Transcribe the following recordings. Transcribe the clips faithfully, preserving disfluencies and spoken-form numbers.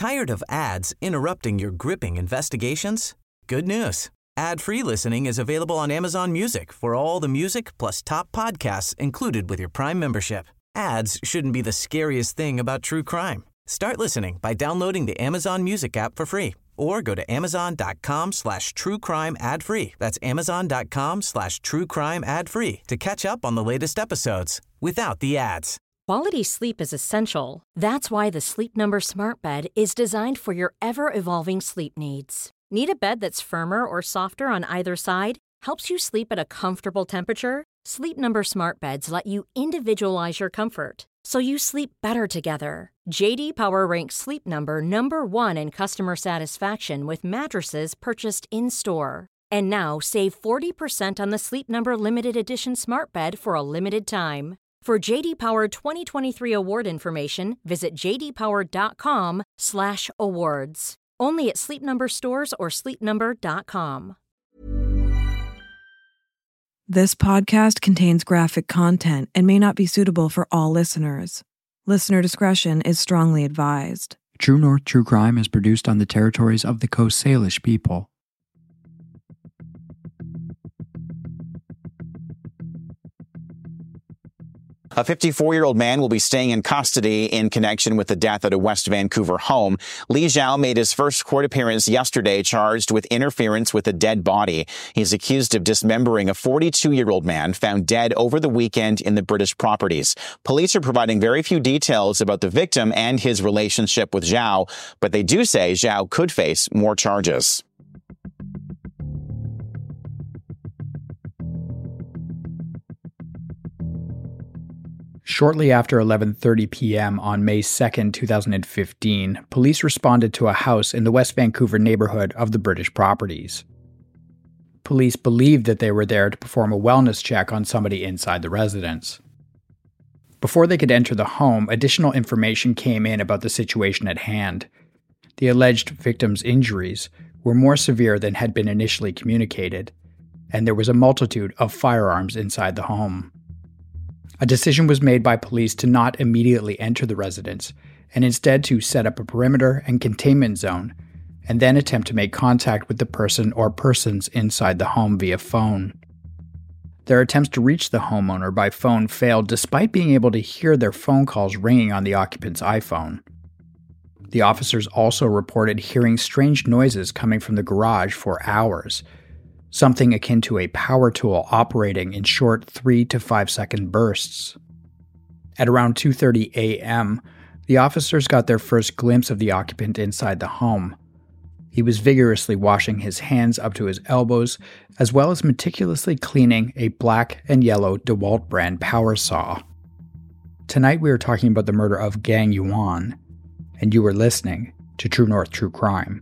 Tired of ads interrupting your gripping investigations? Good news. Ad-free listening is available on Amazon Music for all the music plus top podcasts included with your Prime membership. Ads shouldn't be the scariest thing about true crime. Start listening by downloading the Amazon Music app for free or go to amazon.com slash true crime ad free. That's amazon.com slash true crime ad free to catch up on the latest episodes without the ads. Quality sleep is essential. That's why the Sleep Number Smart Bed is designed for your ever-evolving sleep needs. Need a bed that's firmer or softer on either side? Helps you sleep at a comfortable temperature? Sleep Number Smart Beds let you individualize your comfort, so you sleep better together. J D Power ranks Sleep Number number one in customer satisfaction with mattresses purchased in-store. And now, save forty percent on the Sleep Number Limited Edition Smart Bed for a limited time. For J D Power twenty twenty-three award information, visit jdpower.com slash awards. Only at Sleep Number stores or sleep number dot com. This podcast contains graphic content and may not be suitable for all listeners. Listener discretion is strongly advised. True North True Crime is produced on the territories of the Coast Salish people. A fifty-four-year-old man will be staying in custody in connection with the death at a West Vancouver home. Li Zhao made his first court appearance yesterday, charged with interference with a dead body. He's accused of dismembering a forty-two-year-old man found dead over the weekend in the British properties. Police are providing very few details about the victim and his relationship with Zhao, but they do say Zhao could face more charges. Shortly after eleven thirty p.m. on May second, two thousand fifteen, police responded to a house in the West Vancouver neighborhood of the British properties. Police believed that they were there to perform a wellness check on somebody inside the residence. Before they could enter the home, additional information came in about the situation at hand. The alleged victim's injuries were more severe than had been initially communicated, and there was a multitude of firearms inside the home. A decision was made by police to not immediately enter the residence, and instead to set up a perimeter and containment zone, and then attempt to make contact with the person or persons inside the home via phone. Their attempts to reach the homeowner by phone failed despite being able to hear their phone calls ringing on the occupant's iPhone. The officers also reported hearing strange noises coming from the garage for hours, something akin to a power tool operating in short three to five second bursts. At around two thirty a.m., the officers got their first glimpse of the occupant inside the home. He was vigorously washing his hands up to his elbows, as well as meticulously cleaning a black and yellow DeWalt brand power saw. Tonight we are talking about the murder of Gang Yuan, and you are listening to True North True Crime.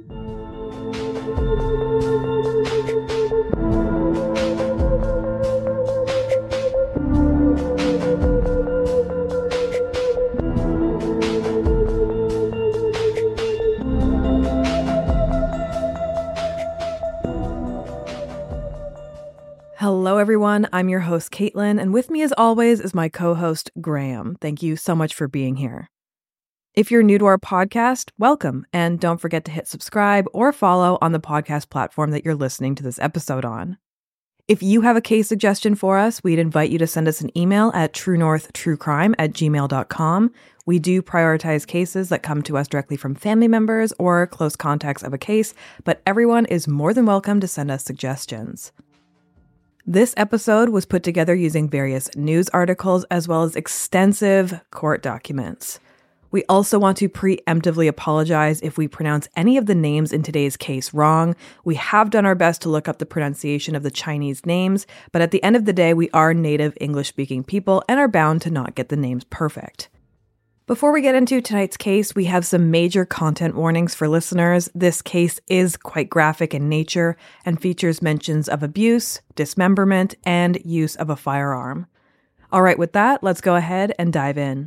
Hello, everyone. I'm your host, Caitlin, and with me, as always, is my co-host, Graham. Thank you so much for being here. If you're new to our podcast, welcome, and don't forget to hit subscribe or follow on the podcast platform that you're listening to this episode on. If you have a case suggestion for us, we'd invite you to send us an email at truenorthtruecrime at gmail dot com. We do prioritize cases that come to us directly from family members or close contacts of a case, but everyone is more than welcome to send us suggestions. This episode was put together using various news articles as well as extensive court documents. We also want to preemptively apologize if we pronounce any of the names in today's case wrong. We have done our best to look up the pronunciation of the Chinese names, but at the end of the day, we are native English-speaking people and are bound to not get the names perfect. Before we get into tonight's case, we have some major content warnings for listeners. This case is quite graphic in nature and features mentions of abuse, dismemberment, and use of a firearm. All right, with that, let's go ahead and dive in.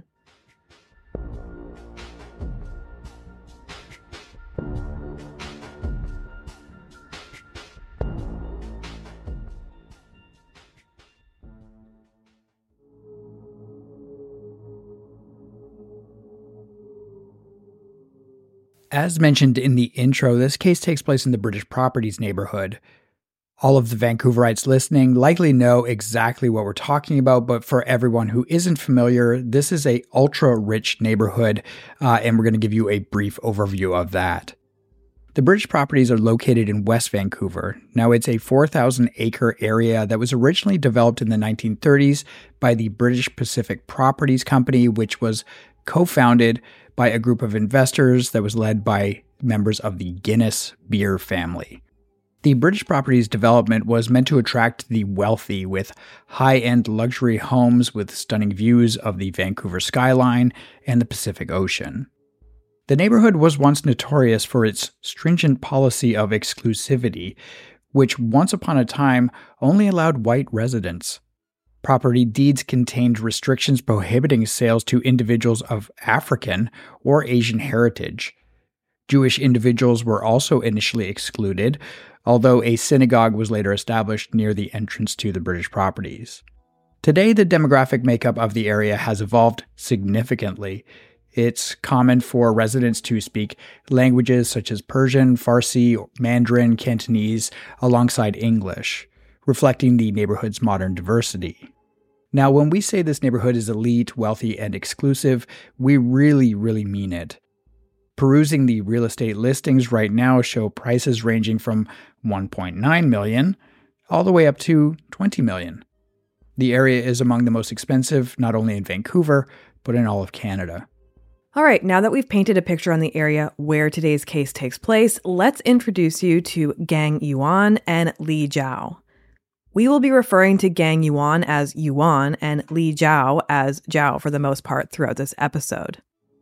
As mentioned in the intro, this case takes place in the British Properties neighborhood. All of the Vancouverites listening likely know exactly what we're talking about, but for everyone who isn't familiar, this is a ultra-rich neighborhood, uh, and we're going to give you a brief overview of that. The British Properties are located in West Vancouver. Now, it's a four thousand acre area that was originally developed in the nineteen thirties by the British Pacific Properties Company, which was co-founded by a group of investors that was led by members of the Guinness beer family. The British Properties development was meant to attract the wealthy with high-end luxury homes with stunning views of the Vancouver skyline and the Pacific Ocean. The neighborhood was once notorious for its stringent policy of exclusivity, which once upon a time only allowed white residents. Property deeds contained restrictions prohibiting sales to individuals of African or Asian heritage. Jewish individuals were also initially excluded, although a synagogue was later established near the entrance to the British Properties. Today, the demographic makeup of the area has evolved significantly. It's common for residents to speak languages such as Persian, Farsi, Mandarin, Cantonese, alongside English, reflecting the neighborhood's modern diversity. Now, when we say this neighborhood is elite, wealthy, and exclusive, we really, really mean it. Perusing the real estate listings right now show prices ranging from one point nine million dollars all the way up to twenty million dollars. The area is among the most expensive, not only in Vancouver, but in all of Canada. All right, now that we've painted a picture on the area where today's case takes place, let's introduce you to Gang Yuan and Li Jiao. We will be referring to Gang Yuan as Yuan and Li Jiao as Jiao for the most part throughout this episode.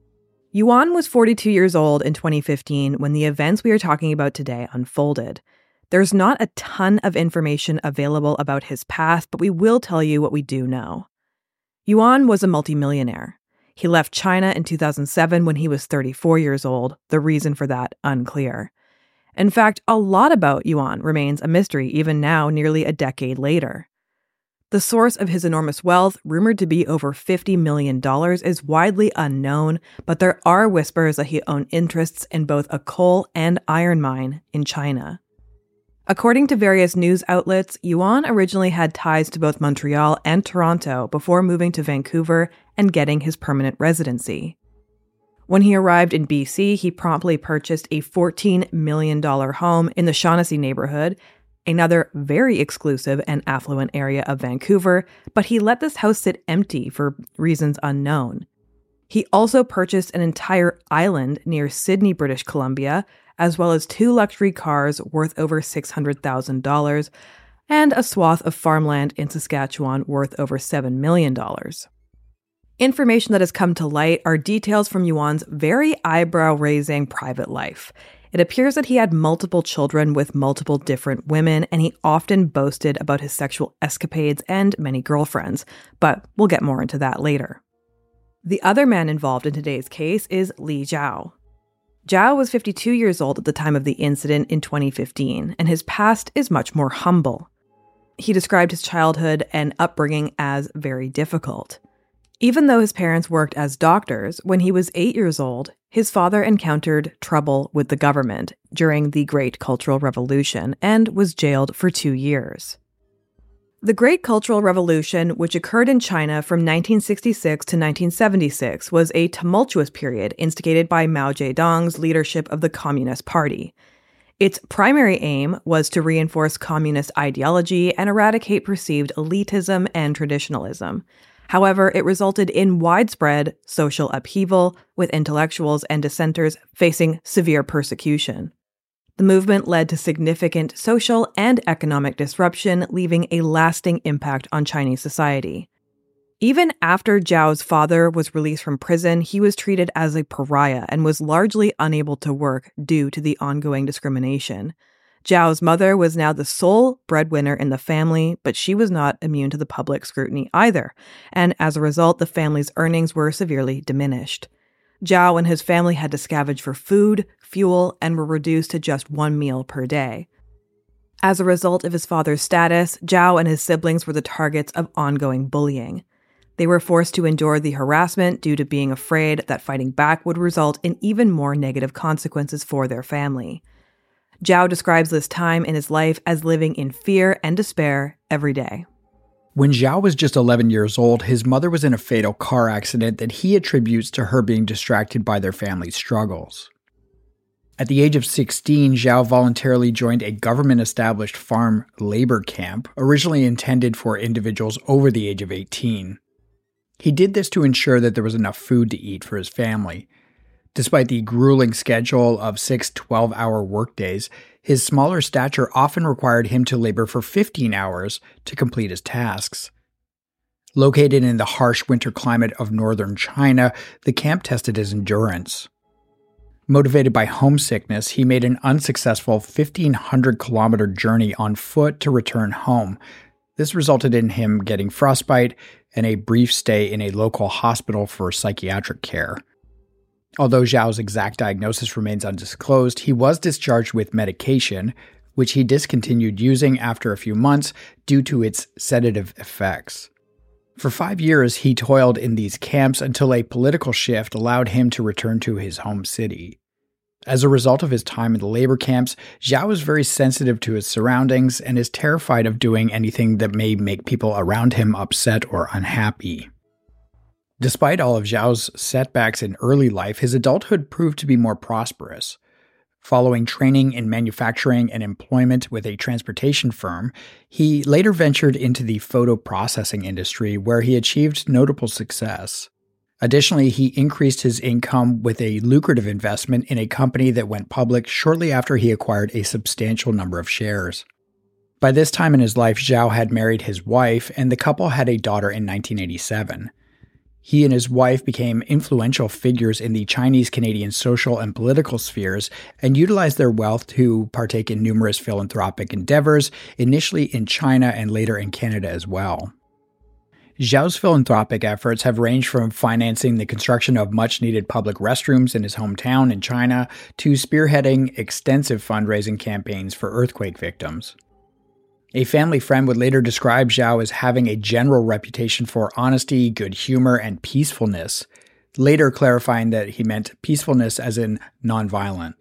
Yuan was forty-two years old in twenty fifteen when the events we are talking about today unfolded. There's not a ton of information available about his past, but we will tell you what we do know. Yuan was a multimillionaire. He left China in two thousand seven when he was thirty-four years old, the reason for that unclear. In fact, a lot about Yuan remains a mystery even now, nearly a decade later. The source of his enormous wealth, rumored to be over fifty million dollars, is widely unknown, but there are whispers that he owned interests in both a coal and iron mine in China. According to various news outlets, Yuan originally had ties to both Montreal and Toronto before moving to Vancouver and getting his permanent residency. When he arrived in B C, he promptly purchased a fourteen million dollars home in the Shaughnessy neighborhood, another very exclusive and affluent area of Vancouver, but he let this house sit empty for reasons unknown. He also purchased an entire island near Sydney, British Columbia, as well as two luxury cars worth over six hundred thousand dollars, and a swath of farmland in Saskatchewan worth over seven million dollars. Information that has come to light are details from Yuan's very eyebrow-raising private life. It appears that he had multiple children with multiple different women, and he often boasted about his sexual escapades and many girlfriends, but we'll get more into that later. The other man involved in today's case is Li Jiao. Jiao was fifty-two years old at the time of the incident in twenty fifteen, and his past is much more humble. He described his childhood and upbringing as very difficult. Even though his parents worked as doctors, when he was eight years old, his father encountered trouble with the government during the Great Cultural Revolution and was jailed for two years. The Great Cultural Revolution, which occurred in China from nineteen sixty-six to nineteen seventy-six, was a tumultuous period instigated by Mao Zedong's leadership of the Communist Party. Its primary aim was to reinforce communist ideology and eradicate perceived elitism and traditionalism. However, it resulted in widespread social upheaval, with intellectuals and dissenters facing severe persecution. The movement led to significant social and economic disruption, leaving a lasting impact on Chinese society. Even after Jiao's father was released from prison, he was treated as a pariah and was largely unable to work due to the ongoing discrimination. Jiao's mother was now the sole breadwinner in the family, but she was not immune to the public scrutiny either, and as a result, the family's earnings were severely diminished. Jiao and his family had to scavenge for food, fuel, and were reduced to just one meal per day. As a result of his father's status, Jiao and his siblings were the targets of ongoing bullying. They were forced to endure the harassment due to being afraid that fighting back would result in even more negative consequences for their family. Zhao describes this time in his life as living in fear and despair every day. When Zhao was just eleven years old, his mother was in a fatal car accident that he attributes to her being distracted by their family's struggles. At the age of sixteen, Zhao voluntarily joined a government-established farm labor camp, originally intended for individuals over the age of eighteen. He did this to ensure that there was enough food to eat for his family. Despite the grueling schedule of six twelve-hour workdays, his smaller stature often required him to labor for fifteen hours to complete his tasks. Located in the harsh winter climate of northern China, the camp tested his endurance. Motivated by homesickness, he made an unsuccessful fifteen hundred kilometer journey on foot to return home. This resulted in him getting frostbite and a brief stay in a local hospital for psychiatric care. Although Zhao's exact diagnosis remains undisclosed, he was discharged with medication, which he discontinued using after a few months due to its sedative effects. For five years, he toiled in these camps until a political shift allowed him to return to his home city. As a result of his time in the labor camps, Zhao is very sensitive to his surroundings and is terrified of doing anything that may make people around him upset or unhappy. Despite all of Zhao's setbacks in early life, his adulthood proved to be more prosperous. Following training in manufacturing and employment with a transportation firm, he later ventured into the photo processing industry, where he achieved notable success. Additionally, he increased his income with a lucrative investment in a company that went public shortly after he acquired a substantial number of shares. By this time in his life, Zhao had married his wife, and the couple had a daughter in nineteen eighty-seven. He and his wife became influential figures in the Chinese-Canadian social and political spheres and utilized their wealth to partake in numerous philanthropic endeavors, initially in China and later in Canada as well. Zhao's philanthropic efforts have ranged from financing the construction of much-needed public restrooms in his hometown in China to spearheading extensive fundraising campaigns for earthquake victims. A family friend would later describe Zhao as having a general reputation for honesty, good humor, and peacefulness, later clarifying that he meant peacefulness as in nonviolent.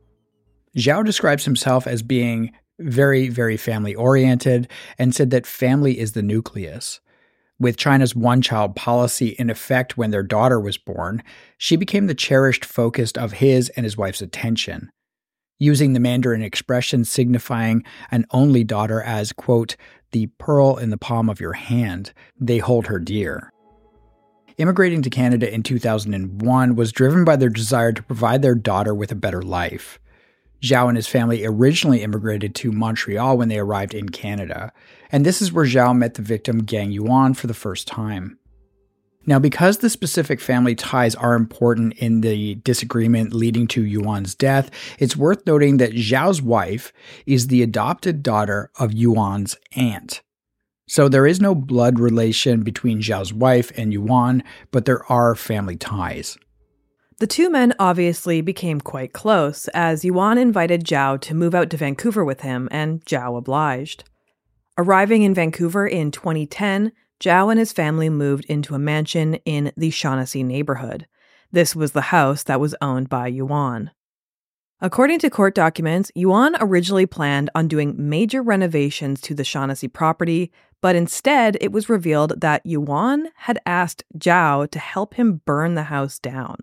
Zhao describes himself as being very, very family-oriented and said that family is the nucleus. With China's one-child policy in effect when their daughter was born, she became the cherished focus of his and his wife's attention. Using the Mandarin expression signifying an only daughter as, quote, the pearl in the palm of your hand, they hold her dear. Immigrating to Canada in two thousand one was driven by their desire to provide their daughter with a better life. Zhao and his family originally immigrated to Montreal when they arrived in Canada, and this is where Zhao met the victim Gang Yuan for the first time. Now, because the specific family ties are important in the disagreement leading to Yuan's death, it's worth noting that Zhao's wife is the adopted daughter of Yuan's aunt. So there is no blood relation between Zhao's wife and Yuan, but there are family ties. The two men obviously became quite close, as Yuan invited Zhao to move out to Vancouver with him, and Zhao obliged. Arriving in Vancouver in twenty ten, Zhao and his family moved into a mansion in the Shaughnessy neighborhood. This was the house that was owned by Yuan. According to court documents, Yuan originally planned on doing major renovations to the Shaughnessy property, but instead it was revealed that Yuan had asked Zhao to help him burn the house down.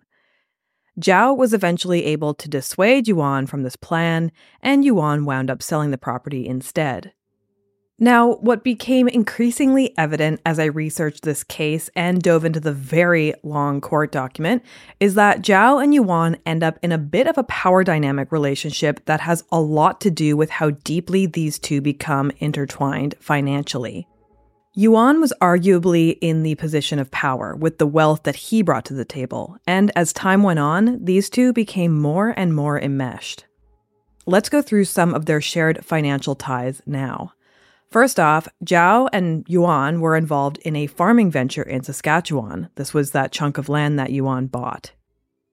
Zhao was eventually able to dissuade Yuan from this plan, and Yuan wound up selling the property instead. Now, what became increasingly evident as I researched this case and dove into the very long court document is that Zhao and Yuan end up in a bit of a power dynamic relationship that has a lot to do with how deeply these two become intertwined financially. Yuan was arguably in the position of power with the wealth that he brought to the table, and as time went on, these two became more and more enmeshed. Let's go through some of their shared financial ties now. First off, Zhao and Yuan were involved in a farming venture in Saskatchewan. This was that chunk of land that Yuan bought.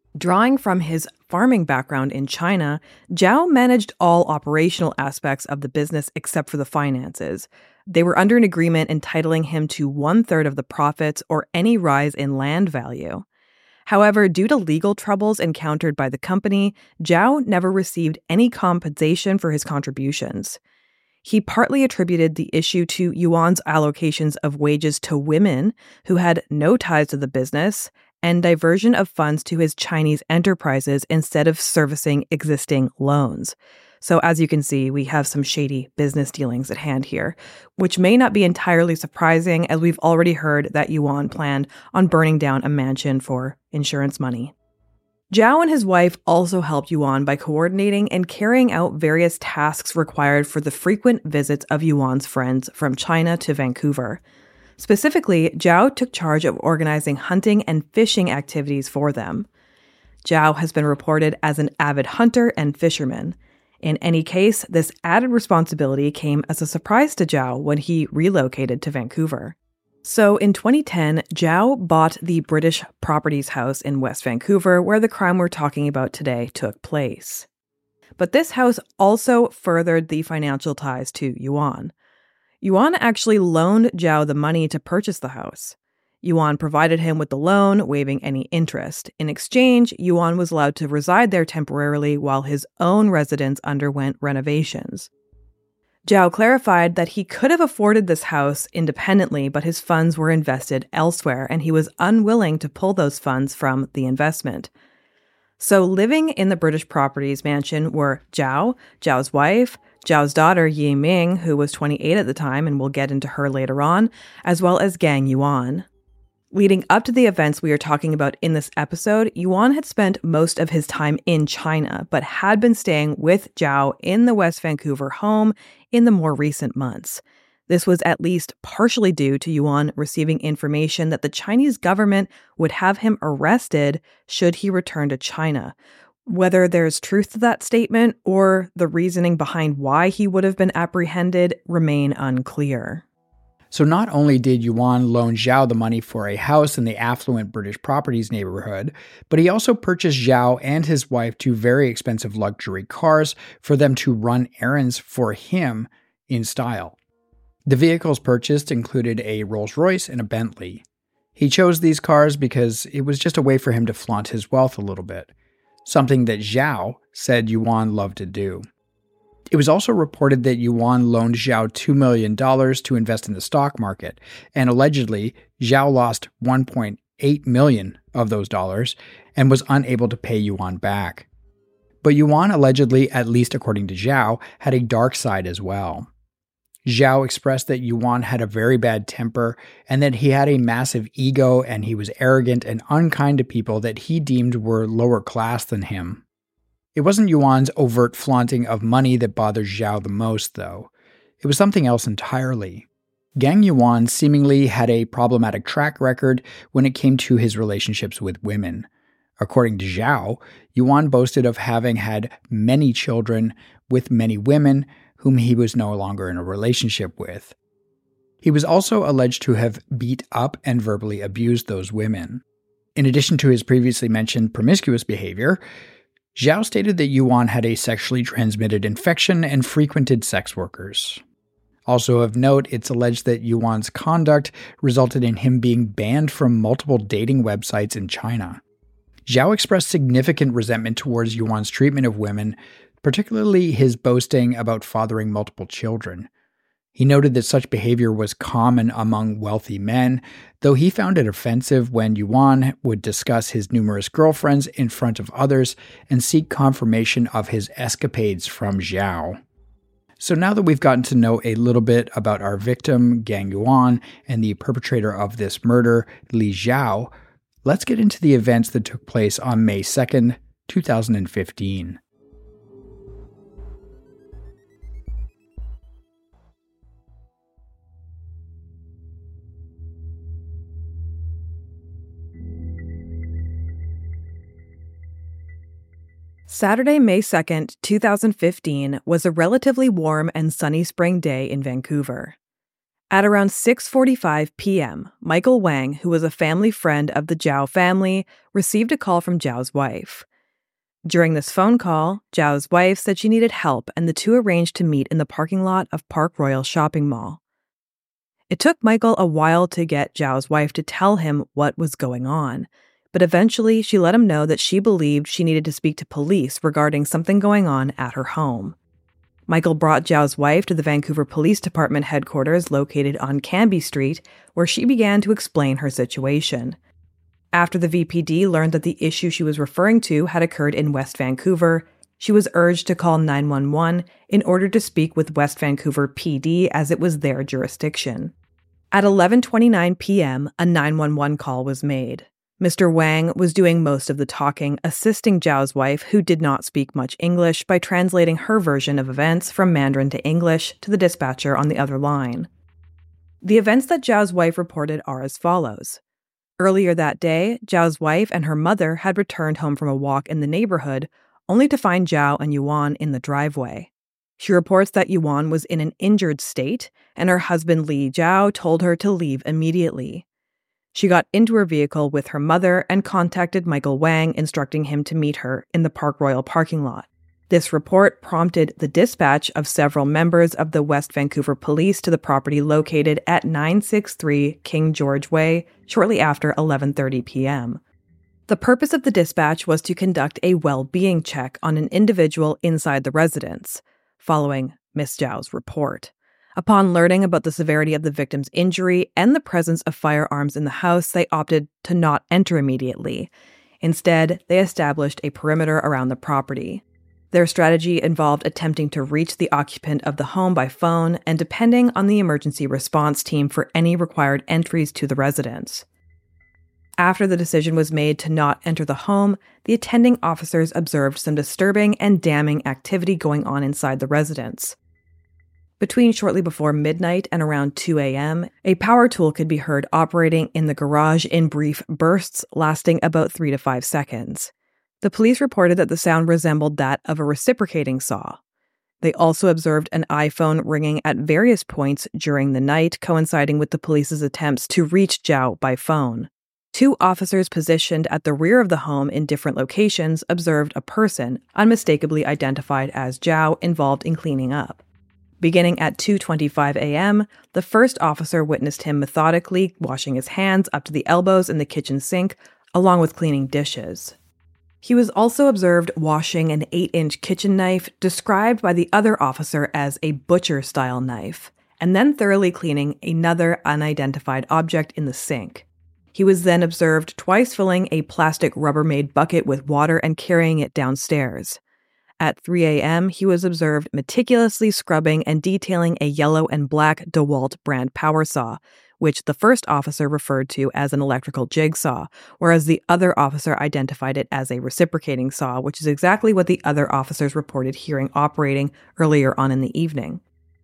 Drawing from his farming background in China, Zhao managed all operational aspects of the business except for the finances. They were under an agreement entitling him to one-third of the profits or any rise in land value. However, due to legal troubles encountered by the company, Zhao never received any compensation for his contributions. He partly attributed the issue to Yuan's allocations of wages to women who had no ties to the business and diversion of funds to his Chinese enterprises instead of servicing existing loans. So as you can see, we have some shady business dealings at hand here, which may not be entirely surprising as we've already heard that Yuan planned on burning down a mansion for insurance money. Zhao and his wife also helped Yuan by coordinating and carrying out various tasks required for the frequent visits of Yuan's friends from China to Vancouver. Specifically, Zhao took charge of organizing hunting and fishing activities for them. Zhao has been reported as an avid hunter and fisherman. In any case, this added responsibility came as a surprise to Zhao when he relocated to Vancouver. So in twenty ten, Zhao bought the British Properties house in West Vancouver where the crime we're talking about today took place. But this house also furthered the financial ties to Yuan. Yuan actually loaned Zhao the money to purchase the house. Yuan provided him with the loan, waiving any interest. In exchange, Yuan was allowed to reside there temporarily while his own residence underwent renovations. Zhao clarified that he could have afforded this house independently, but his funds were invested elsewhere, and he was unwilling to pull those funds from the investment. So living in the British Properties mansion were Zhao, Zhao's wife, Zhao's daughter Yi Ming, who was twenty-eight at the time, and we'll get into her later on, as well as Gang Yuan. Leading up to the events we are talking about in this episode, Yuan had spent most of his time in China, but had been staying with Zhao in the West Vancouver home in the more recent months. This was at least partially due to Yuan receiving information that the Chinese government would have him arrested should he return to China. Whether there's truth to that statement or the reasoning behind why he would have been apprehended remain unclear. So not only did Yuan loan Zhao the money for a house in the affluent British Properties neighborhood, but he also purchased Zhao and his wife two very expensive luxury cars for them to run errands for him in style. The vehicles purchased included a Rolls-Royce and a Bentley. He chose these cars because it was just a way for him to flaunt his wealth a little bit, something that Zhao said Yuan loved to do. It was also reported that Yuan loaned Zhao two million dollars to invest in the stock market, and allegedly, Zhao lost one point eight million dollars of those dollars and was unable to pay Yuan back. But Yuan allegedly, at least according to Zhao, had a dark side as well. Zhao expressed that Yuan had a very bad temper and that he had a massive ego and he was arrogant and unkind to people that he deemed were lower class than him. It wasn't Yuan's overt flaunting of money that bothered Zhao the most, though. It was something else entirely. Gang Yuan seemingly had a problematic track record when it came to his relationships with women. According to Zhao, Yuan boasted of having had many children with many women whom he was no longer in a relationship with. He was also alleged to have beat up and verbally abused those women. In addition to his previously mentioned promiscuous behavior, Zhao stated that Yuan had a sexually transmitted infection and frequented sex workers. Also of note, it's alleged that Yuan's conduct resulted in him being banned from multiple dating websites in China. Zhao expressed significant resentment towards Yuan's treatment of women, particularly his boasting about fathering multiple children. He noted that such behavior was common among wealthy men, though he found it offensive when Yuan would discuss his numerous girlfriends in front of others and seek confirmation of his escapades from Zhao. So now that we've gotten to know a little bit about our victim, Gang Yuan, and the perpetrator of this murder, Li Zhao, let's get into the events that took place on May second, two thousand fifteen. Saturday, May second, two thousand fifteen was a relatively warm and sunny spring day in Vancouver. At around six forty-five p.m., Michael Wang, who was a family friend of the Zhao family, received a call from Zhao's wife. During this phone call, Zhao's wife said she needed help, and the two arranged to meet in the parking lot of Park Royal Shopping Mall. It took Michael a while to get Zhao's wife to tell him what was going on, but eventually she let him know that she believed she needed to speak to police regarding something going on at her home. Michael brought Zhao's wife to the Vancouver Police Department headquarters located on Canby Street, where she began to explain her situation. After the V P D learned that the issue she was referring to had occurred in West Vancouver, she was urged to call nine one one in order to speak with West Vancouver P D as it was their jurisdiction. At eleven twenty-nine p.m., a nine one one call was made. Mister Wang was doing most of the talking, assisting Zhao's wife, who did not speak much English, by translating her version of events from Mandarin to English to the dispatcher on the other line. The events that Zhao's wife reported are as follows. Earlier that day, Zhao's wife and her mother had returned home from a walk in the neighborhood, only to find Zhao and Yuan in the driveway. She reports that Yuan was in an injured state, and her husband Li Zhao told her to leave immediately. She got into her vehicle with her mother and contacted Michael Wang, instructing him to meet her in the Park Royal parking lot. This report prompted the dispatch of several members of the West Vancouver Police to the property located at nine sixty-three King George Way shortly after eleven thirty p.m. The purpose of the dispatch was to conduct a well-being check on an individual inside the residence, following Miss Zhao's report. Upon learning about the severity of the victim's injury and the presence of firearms in the house, they opted to not enter immediately. Instead, they established a perimeter around the property. Their strategy involved attempting to reach the occupant of the home by phone and depending on the emergency response team for any required entries to the residence. After the decision was made to not enter the home, the attending officers observed some disturbing and damning activity going on inside the residence. Between shortly before midnight and around two a.m., a power tool could be heard operating in the garage in brief bursts lasting about three to five seconds. The police reported that the sound resembled that of a reciprocating saw. They also observed an iPhone ringing at various points during the night, coinciding with the police's attempts to reach Zhao by phone. Two officers positioned at the rear of the home in different locations observed a person, unmistakably identified as Zhao, involved in cleaning up. Beginning at two twenty-five a.m., the first officer witnessed him methodically washing his hands up to the elbows in the kitchen sink, along with cleaning dishes. He was also observed washing an eight-inch kitchen knife, described by the other officer as a butcher-style knife, and then thoroughly cleaning another unidentified object in the sink. He was then observed twice filling a plastic Rubbermaid bucket with water and carrying it downstairs. At three a.m., he was observed meticulously scrubbing and detailing a yellow and black DeWalt brand power saw, which the first officer referred to as an electrical jigsaw, whereas the other officer identified it as a reciprocating saw, which is exactly what the other officers reported hearing operating earlier on in the evening.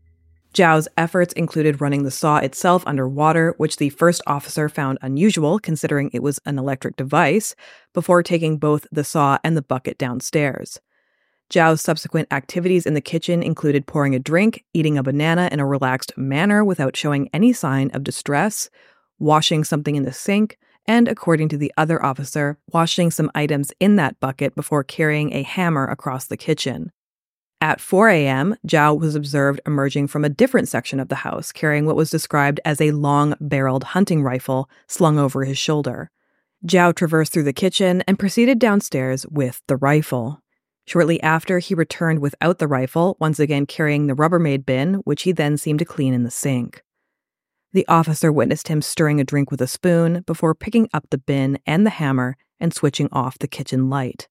Zhao's efforts included running the saw itself underwater, which the first officer found unusual considering it was an electric device, before taking both the saw and the bucket downstairs. Zhao's subsequent activities in the kitchen included pouring a drink, eating a banana in a relaxed manner without showing any sign of distress, washing something in the sink, and, according to the other officer, washing some items in that bucket before carrying a hammer across the kitchen. At four a.m., Zhao was observed emerging from a different section of the house, carrying what was described as a long-barreled hunting rifle slung over his shoulder. Zhao traversed through the kitchen and proceeded downstairs with the rifle. Shortly after, he returned without the rifle, once again carrying the Rubbermaid bin, which he then seemed to clean in the sink. The officer witnessed him stirring a drink with a spoon before picking up the bin and the hammer and switching off the kitchen light.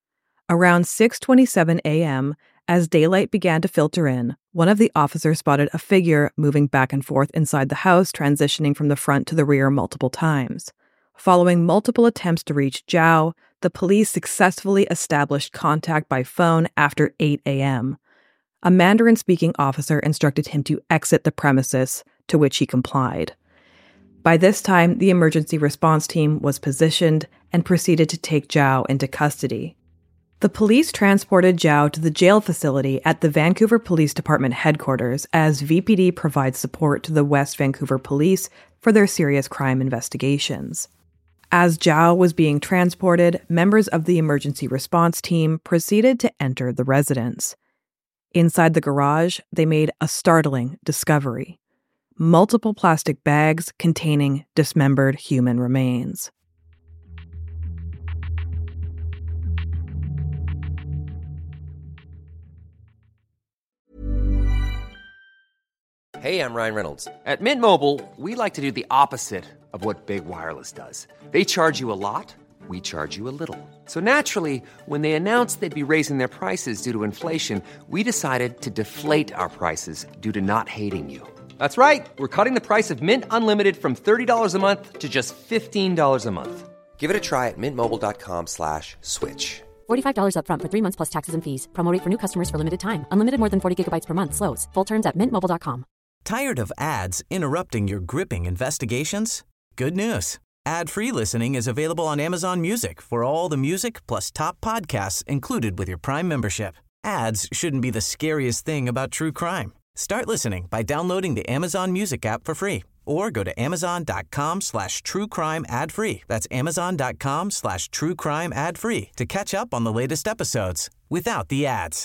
Around six twenty-seven a.m., as daylight began to filter in, one of the officers spotted a figure moving back and forth inside the house, transitioning from the front to the rear multiple times. Following multiple attempts to reach Zhao, the police successfully established contact by phone after eight a.m. A Mandarin-speaking officer instructed him to exit the premises, to which he complied. By this time, the emergency response team was positioned and proceeded to take Zhao into custody. The police transported Zhao to the jail facility at the Vancouver Police Department headquarters as V P D provides support to the West Vancouver Police for their serious crime investigations. As Zhao was being transported, members of the emergency response team proceeded to enter the residence. Inside the garage, they made a startling discovery: multiple plastic bags containing dismembered human remains. Hey, I'm Ryan Reynolds. At Mint Mobile, we like to do the opposite of what Big Wireless does. They charge you a lot, we charge you a little. So naturally, when they announced they'd be raising their prices due to inflation, we decided to deflate our prices due to not hating you. That's right. We're cutting the price of Mint Unlimited from thirty dollars a month to just fifteen dollars a month. Give it a try at mintmobile.com slash switch. forty-five dollars up front for three months plus taxes and fees. Promo rate for new customers for limited time. Unlimited more than forty gigabytes per month slows. Full terms at mint mobile dot com. Tired of ads interrupting your gripping investigations? Good news. Ad-free listening is available on Amazon Music for all the music plus top podcasts included with your Prime membership. Ads shouldn't be the scariest thing about true crime. Start listening by downloading the Amazon Music app for free or go to amazon.com slash true crime ad free. That's amazon.com slash true crime ad free to catch up on the latest episodes without the ads.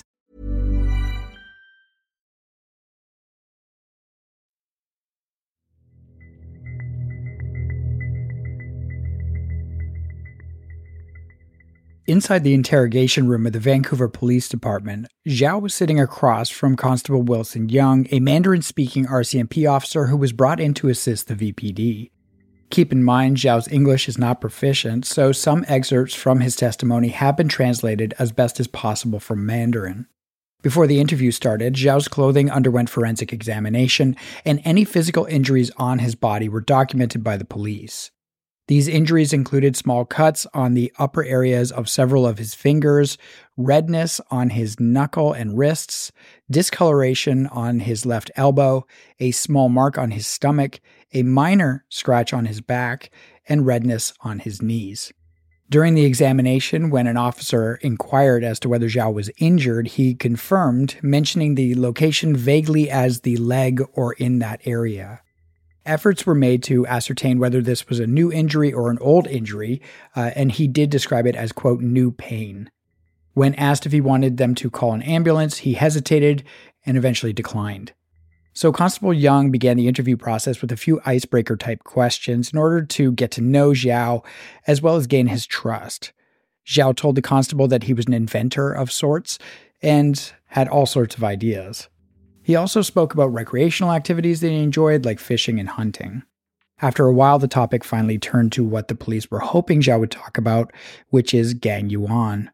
Inside the interrogation room of the Vancouver Police Department, Zhao was sitting across from Constable Wilson Young, a Mandarin-speaking R C M P officer who was brought in to assist the V P D. Keep in mind, Zhao's English is not proficient, so some excerpts from his testimony have been translated as best as possible from Mandarin. Before the interview started, Zhao's clothing underwent forensic examination, and any physical injuries on his body were documented by the police. These injuries included small cuts on the upper areas of several of his fingers, redness on his knuckle and wrists, discoloration on his left elbow, a small mark on his stomach, a minor scratch on his back, and redness on his knees. During the examination, when an officer inquired as to whether Zhao was injured, he confirmed, mentioning the location vaguely as the leg or in that area. Efforts were made to ascertain whether this was a new injury or an old injury, uh, and he did describe it as, quote, new pain. When asked if he wanted them to call an ambulance, he hesitated and eventually declined. So Constable Young began the interview process with a few icebreaker-type questions in order to get to know Zhao, as well as gain his trust. Zhao told the constable that he was an inventor of sorts and had all sorts of ideas. He also spoke about recreational activities that he enjoyed, like fishing and hunting. After a while, the topic finally turned to what the police were hoping Zhao would talk about, which is Gang Yuan.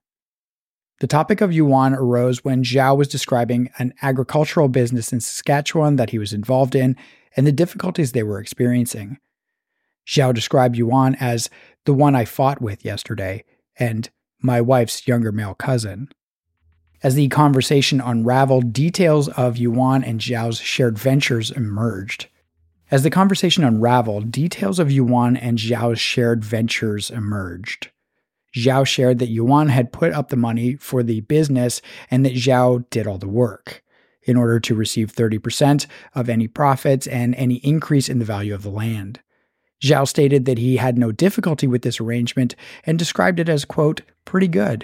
The topic of yuan arose when Zhao was describing an agricultural business in Saskatchewan that he was involved in and the difficulties they were experiencing. Zhao described yuan as the one I fought with yesterday and my wife's younger male cousin. As the conversation unraveled, details of Yuan and Zhao's shared ventures emerged. As the conversation unraveled, details of Yuan and Zhao's shared ventures emerged. Zhao shared that Yuan had put up the money for the business and that Zhao did all the work in order to receive thirty percent of any profits and any increase in the value of the land. Zhao stated that he had no difficulty with this arrangement and described it as, quote, pretty good.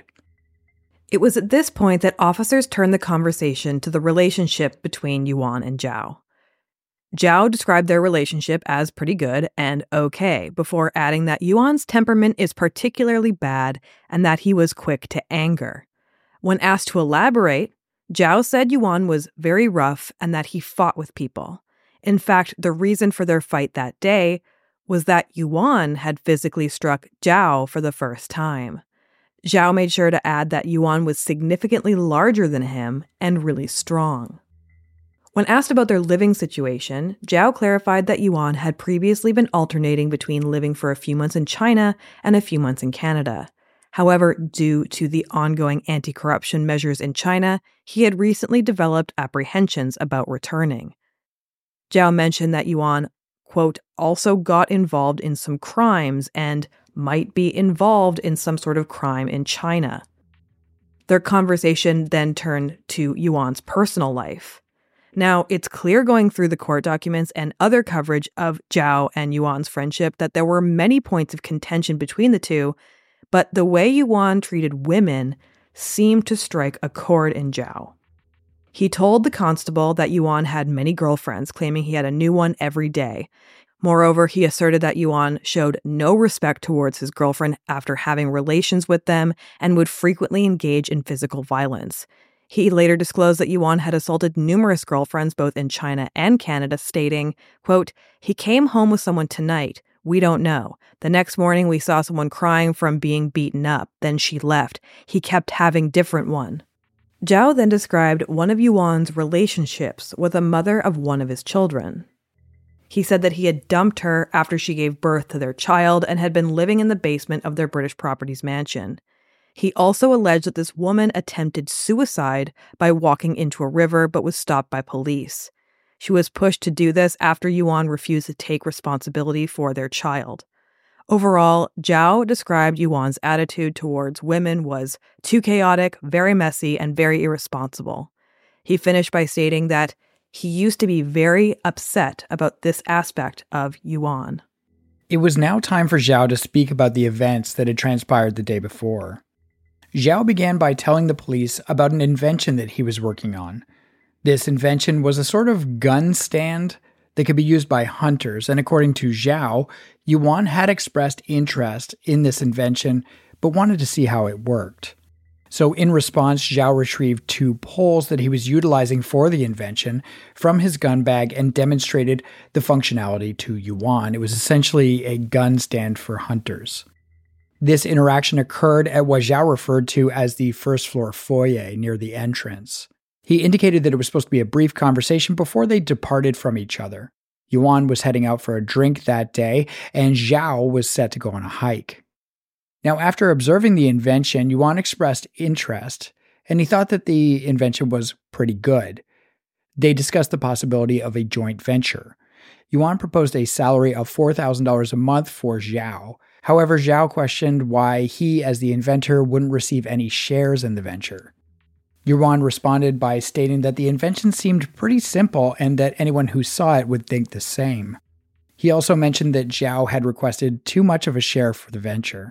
It was at this point that officers turned the conversation to the relationship between Yuan and Zhao. Zhao described their relationship as pretty good and okay, before adding that Yuan's temperament is particularly bad and that he was quick to anger. When asked to elaborate, Zhao said Yuan was very rough and that he fought with people. In fact, the reason for their fight that day was that Yuan had physically struck Zhao for the first time. Zhao made sure to add that Yuan was significantly larger than him and really strong. When asked about their living situation, Zhao clarified that Yuan had previously been alternating between living for a few months in China and a few months in Canada. However, due to the ongoing anti-corruption measures in China, he had recently developed apprehensions about returning. Zhao mentioned that Yuan, quote, also got involved in some crimes and might be involved in some sort of crime in China. Their conversation then turned to Yuan's personal life. Now, it's clear going through the court documents and other coverage of Zhao and Yuan's friendship that there were many points of contention between the two, but the way Yuan treated women seemed to strike a chord in Zhao. He told the constable that Yuan had many girlfriends, claiming he had a new one every day. Moreover, he asserted that Yuan showed no respect towards his girlfriend after having relations with them and would frequently engage in physical violence. He later disclosed that Yuan had assaulted numerous girlfriends both in China and Canada, stating, quote, "He came home with someone tonight. We don't know. The next morning we saw someone crying from being beaten up. Then she left. He kept having different one." Zhao then described one of Yuan's relationships with a mother of one of his children. He said that he had dumped her after she gave birth to their child and had been living in the basement of their British Properties mansion. He also alleged that this woman attempted suicide by walking into a river but was stopped by police. She was pushed to do this after Yuan refused to take responsibility for their child. Overall, Zhao described Yuan's attitude towards women was too chaotic, very messy, and very irresponsible. He finished by stating that he used to be very upset about this aspect of Yuan. It was now time for Zhao to speak about the events that had transpired the day before. Zhao began by telling the police about an invention that he was working on. This invention was a sort of gun stand that could be used by hunters, and according to Zhao, Yuan had expressed interest in this invention, but wanted to see how it worked. So in response, Zhao retrieved two poles that he was utilizing for the invention from his gun bag and demonstrated the functionality to Yuan. It was essentially a gun stand for hunters. This interaction occurred at what Zhao referred to as the first floor foyer near the entrance. He indicated that it was supposed to be a brief conversation before they departed from each other. Yuan was heading out for a drink that day, and Zhao was set to go on a hike. Now, after observing the invention, Yuan expressed interest, and he thought that the invention was pretty good. They discussed the possibility of a joint venture. Yuan proposed a salary of four thousand dollars a month for Zhao. However, Zhao questioned why he, as the inventor, wouldn't receive any shares in the venture. Yuan responded by stating that the invention seemed pretty simple and that anyone who saw it would think the same. He also mentioned that Zhao had requested too much of a share for the venture.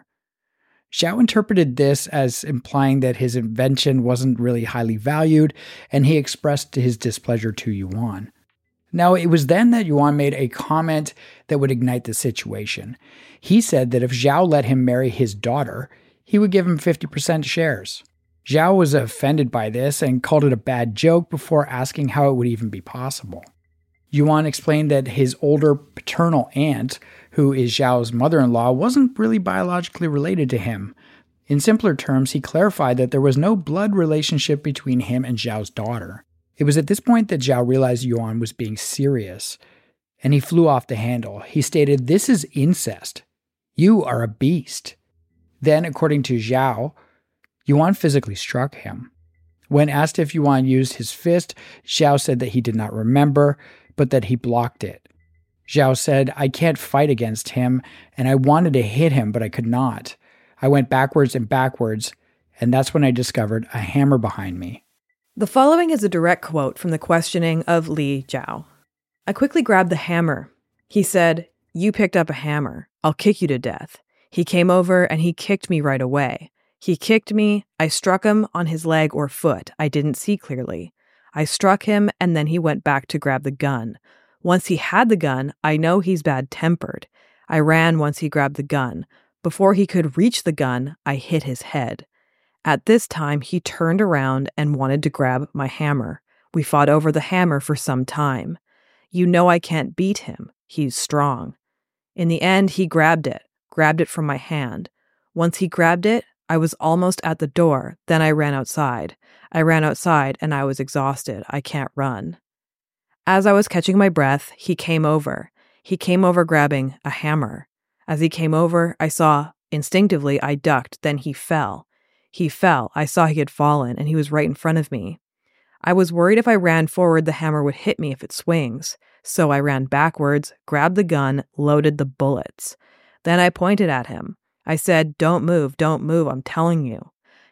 Zhao interpreted this as implying that his invention wasn't really highly valued, and he expressed his displeasure to Yuan. Now, it was then that Yuan made a comment that would ignite the situation. He said that if Zhao let him marry his daughter, he would give him fifty percent shares. Zhao was offended by this and called it a bad joke before asking how it would even be possible. Yuan explained that his older paternal aunt, who is Zhao's mother-in-law, wasn't really biologically related to him. In simpler terms, he clarified that there was no blood relationship between him and Zhao's daughter. It was at this point that Zhao realized Yuan was being serious, and he flew off the handle. He stated, "This is incest. You are a beast." Then, according to Zhao, Yuan physically struck him. When asked if Yuan used his fist, Zhao said that he did not remember, but that he blocked it. Zhao said, "I can't fight against him, and I wanted to hit him, but I could not. I went backwards and backwards, and that's when I discovered a hammer behind me." The following is a direct quote from the questioning of Li Zhao. "I quickly grabbed the hammer. He said, 'You picked up a hammer. I'll kick you to death.' He came over and he kicked me right away. He kicked me, I struck him on his leg or foot, I didn't see clearly. I struck him and then he went back to grab the gun. Once he had the gun, I know he's bad-tempered. I ran once he grabbed the gun. Before he could reach the gun, I hit his head. At this time, he turned around and wanted to grab my hammer. We fought over the hammer for some time. You know I can't beat him. He's strong. In the end, he grabbed it, grabbed it from my hand. Once he grabbed it, I was almost at the door. Then I ran outside. I ran outside and I was exhausted. I can't run. As I was catching my breath, he came over. He came over grabbing a hammer. As he came over, I saw, instinctively, I ducked. Then he fell. He fell. I saw he had fallen and he was right in front of me. I was worried if I ran forward, the hammer would hit me if it swings. So I ran backwards, grabbed the gun, loaded the bullets. Then I pointed at him. I said, 'Don't move, don't move, I'm telling you.'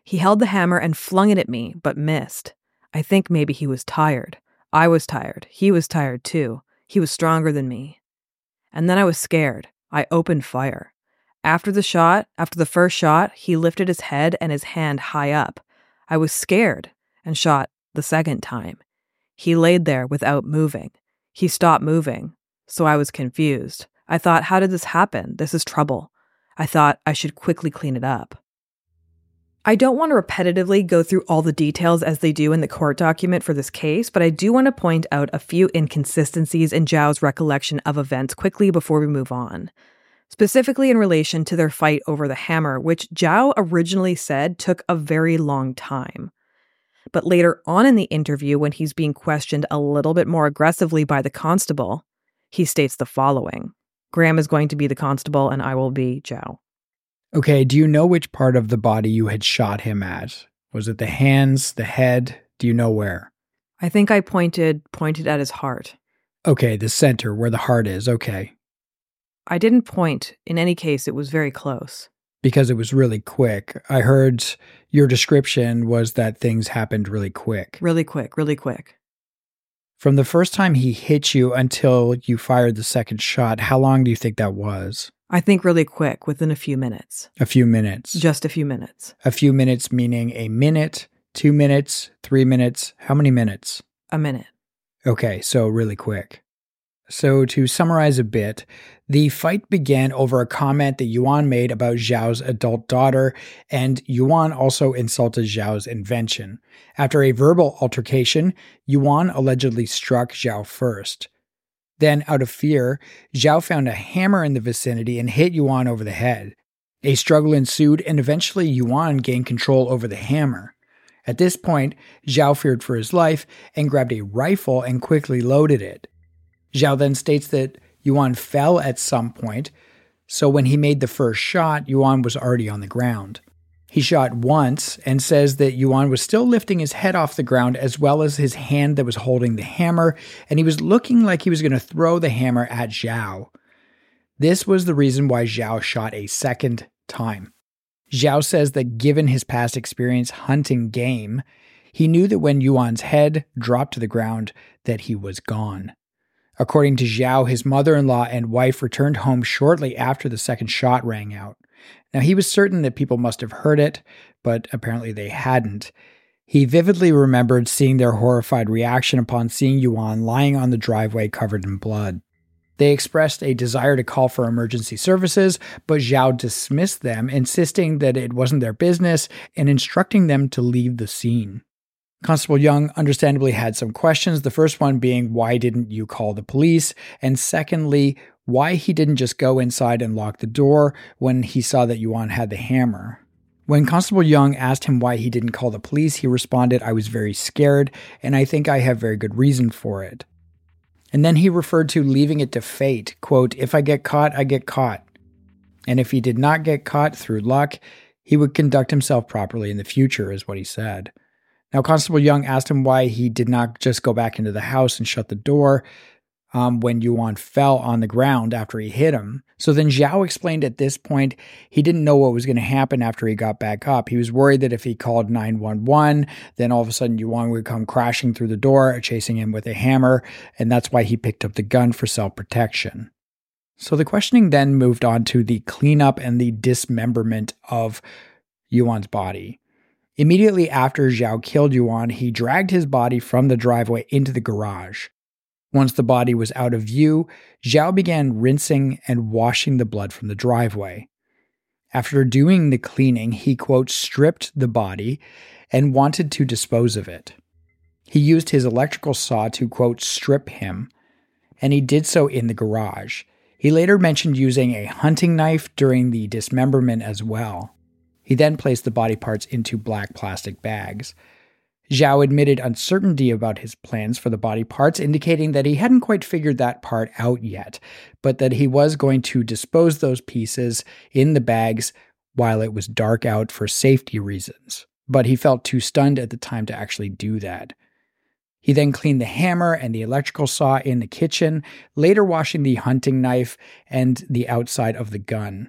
He held the hammer and flung it at me, but missed. I think maybe he was tired. I was tired. He was tired too. He was stronger than me. And then I was scared. I opened fire. After the shot, after the first shot, he lifted his head and his hand high up. I was scared and shot the second time. He laid there without moving. He stopped moving, so I was confused. I thought, how did this happen? This is trouble. I thought I should quickly clean it up. I don't want to repetitively go through all the details as they do in the court document for this case, but I do want to point out a few inconsistencies in Zhao's recollection of events quickly before we move on. Specifically in relation to their fight over the hammer, which Zhao originally said took a very long time. But later on in the interview, when he's being questioned a little bit more aggressively by the constable, he states the following. Graham is going to be the constable and I will be Zhao. Okay, do you know which part of the body you had shot him at? Was it the hands, the head? Do you know where? I think I pointed pointed at his heart. Okay, the center, where the heart is, okay. I didn't point. In any case, it was very close. Because it was really quick. I heard your description was that things happened really quick. Really quick, really quick. From the first time he hit you until you fired the second shot, how long do you think that was? I think really quick, within a few minutes. A few minutes. Just a few minutes. A few minutes meaning a minute, two minutes, three minutes. How many minutes? A minute. Okay, so really quick. So to summarize a bit, the fight began over a comment that Yuan made about Zhao's adult daughter, and Yuan also insulted Zhao's invention. After a verbal altercation, Yuan allegedly struck Zhao first. Then, out of fear, Zhao found a hammer in the vicinity and hit Yuan over the head. A struggle ensued, and eventually Yuan gained control over the hammer. At this point, Zhao feared for his life and grabbed a rifle and quickly loaded it. Zhao then states that Yuan fell at some point, so when he made the first shot, Yuan was already on the ground. He shot once and says that Yuan was still lifting his head off the ground as well as his hand that was holding the hammer, and he was looking like he was going to throw the hammer at Zhao. This was the reason why Zhao shot a second time. Zhao says that given his past experience hunting game, he knew that when Yuan's head dropped to the ground, that he was gone. According to Zhao, his mother-in-law and wife returned home shortly after the second shot rang out. Now, he was certain that people must have heard it, but apparently they hadn't. He vividly remembered seeing their horrified reaction upon seeing Yuan lying on the driveway covered in blood. They expressed a desire to call for emergency services, but Zhao dismissed them, insisting that it wasn't their business and instructing them to leave the scene. Constable Young understandably had some questions, the first one being, why didn't you call the police? And secondly, why he didn't just go inside and lock the door when he saw that Yuan had the hammer. When Constable Young asked him why he didn't call the police, he responded, I was very scared, and I think I have very good reason for it. And then he referred to leaving it to fate, quote, if I get caught, I get caught. And if he did not get caught through luck, he would conduct himself properly in the future, is what he said. Now, Constable Young asked him why he did not just go back into the house and shut the door um, when Yuan fell on the ground after he hit him. So then Zhao explained at this point he didn't know what was going to happen after he got back up. He was worried that if he called nine one one, then all of a sudden Yuan would come crashing through the door, chasing him with a hammer, and that's why he picked up the gun for self-protection. So the questioning then moved on to the cleanup and the dismemberment of Yuan's body. Immediately after Zhao killed Yuan, he dragged his body from the driveway into the garage. Once the body was out of view, Zhao began rinsing and washing the blood from the driveway. After doing the cleaning, he, quote, stripped the body and wanted to dispose of it. He used his electrical saw to, quote, strip him, and he did so in the garage. He later mentioned using a hunting knife during the dismemberment as well. He then placed the body parts into black plastic bags. Zhao admitted uncertainty about his plans for the body parts, indicating that he hadn't quite figured that part out yet, but that he was going to dispose those pieces in the bags while it was dark out for safety reasons. But he felt too stunned at the time to actually do that. He then cleaned the hammer and the electrical saw in the kitchen, later washing the hunting knife and the outside of the gun.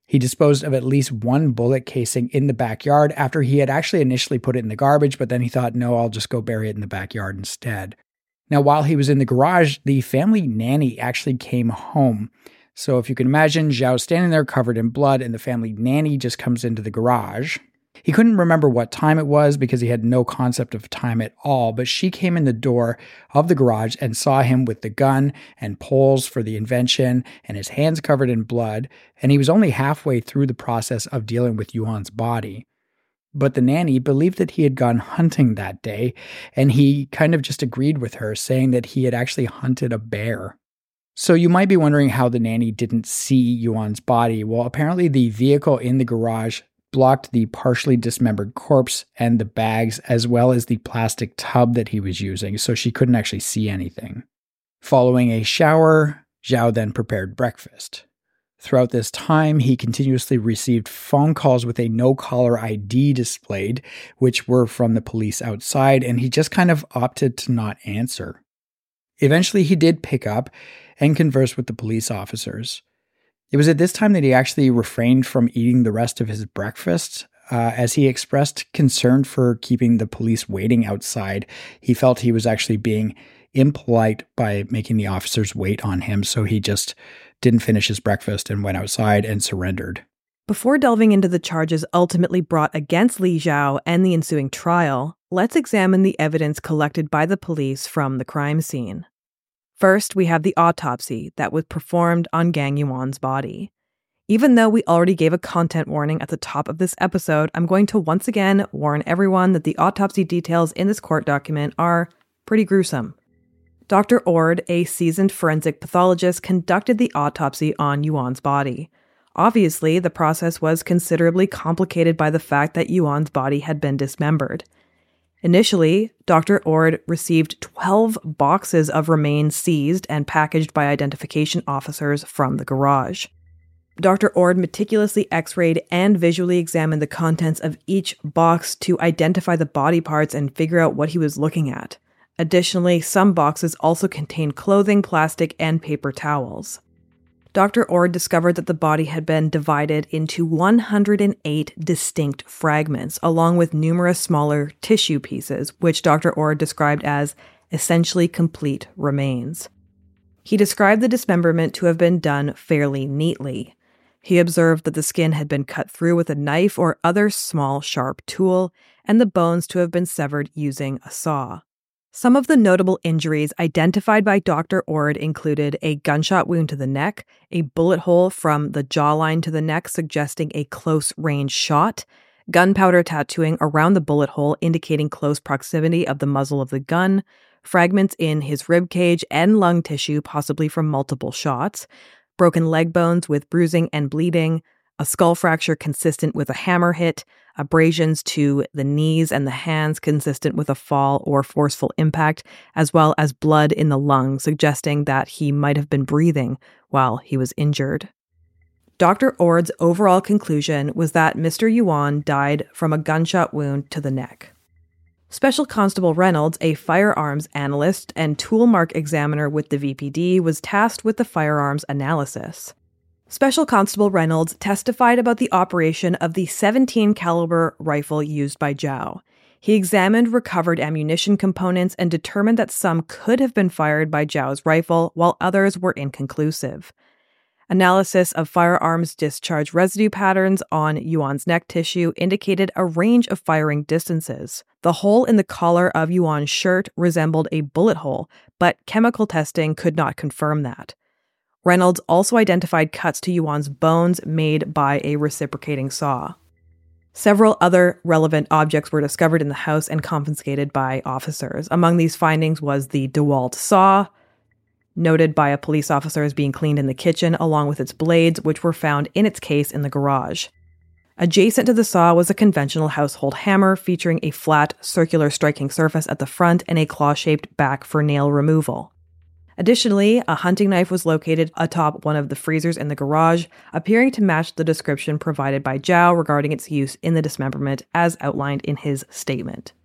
He disposed of at least one bullet casing in the backyard after he had actually initially put it in the garbage, but then he thought, no, I'll just go bury it in the backyard instead. Now, while he was in the garage, the family nanny actually came home. So if you can imagine, Zhao standing there covered in blood, and the family nanny just comes into the garage. He couldn't remember what time it was because he had no concept of time at all, but she came in the door of the garage and saw him with the gun and poles for the invention and his hands covered in blood, and he was only halfway through the process of dealing with Yuan's body. But the nanny believed that he had gone hunting that day, and he kind of just agreed with her, saying that he had actually hunted a bear. So you might be wondering how the nanny didn't see Yuan's body. Well, apparently the vehicle in the garage blocked the partially dismembered corpse and the bags, as well as the plastic tub that he was using, so she couldn't actually see anything. Following a shower, Zhao then prepared breakfast. Throughout this time, he continuously received phone calls with a no-caller I D displayed, which were from the police outside, and he just kind of opted to not answer. Eventually, he did pick up and converse with the police officers. It was at this time that he actually refrained from eating the rest of his breakfast, uh, as he expressed concern for keeping the police waiting outside. He felt he was actually being impolite by making the officers wait on him, so he just didn't finish his breakfast and went outside and surrendered. Before delving into the charges ultimately brought against Li Zhao and the ensuing trial, let's examine the evidence collected by the police from the crime scene. First, we have the autopsy that was performed on Gang Yuan's body. Even though we already gave a content warning at the top of this episode, I'm going to once again warn everyone that the autopsy details in this court document are pretty gruesome. Doctor Ord, a seasoned forensic pathologist, conducted the autopsy on Yuan's body. Obviously, the process was considerably complicated by the fact that Yuan's body had been dismembered. Initially, Doctor Ord received twelve boxes of remains seized and packaged by identification officers from the garage. Doctor Ord meticulously x-rayed and visually examined the contents of each box to identify the body parts and figure out what he was looking at. Additionally, some boxes also contained clothing, plastic, and paper towels. Doctor Ord discovered that the body had been divided into one hundred eight distinct fragments, along with numerous smaller tissue pieces, which Doctor Ord described as essentially complete remains. He described the dismemberment to have been done fairly neatly. He observed that the skin had been cut through with a knife or other small, sharp tool, and the bones to have been severed using a saw. Some of the notable injuries identified by Doctor Ord included a gunshot wound to the neck, a bullet hole from the jawline to the neck suggesting a close-range shot, gunpowder tattooing around the bullet hole indicating close proximity of the muzzle of the gun, fragments in his rib cage and lung tissue possibly from multiple shots, broken leg bones with bruising and bleeding, a skull fracture consistent with a hammer hit, abrasions to the knees and the hands consistent with a fall or forceful impact, as well as blood in the lung, suggesting that he might have been breathing while he was injured. Doctor Ord's overall conclusion was that Mister Yuan died from a gunshot wound to the neck. Special Constable Reynolds, a firearms analyst and tool mark examiner with the V P D, was tasked with the firearms analysis. Special Constable Reynolds testified about the operation of the seventeen caliber rifle used by Zhao. He examined recovered ammunition components and determined that some could have been fired by Zhao's rifle, while others were inconclusive. Analysis of firearms discharge residue patterns on Yuan's neck tissue indicated a range of firing distances. The hole in the collar of Yuan's shirt resembled a bullet hole, but chemical testing could not confirm that. Reynolds also identified cuts to Yuan's bones made by a reciprocating saw. Several other relevant objects were discovered in the house and confiscated by officers. Among these findings was the DeWalt saw, noted by a police officer as being cleaned in the kitchen, along with its blades, which were found in its case in the garage. Adjacent to the saw was a conventional household hammer featuring a flat, circular striking surface at the front and a claw-shaped back for nail removal. Additionally, a hunting knife was located atop one of the freezers in the garage, appearing to match the description provided by Zhao regarding its use in the dismemberment as outlined in his statement.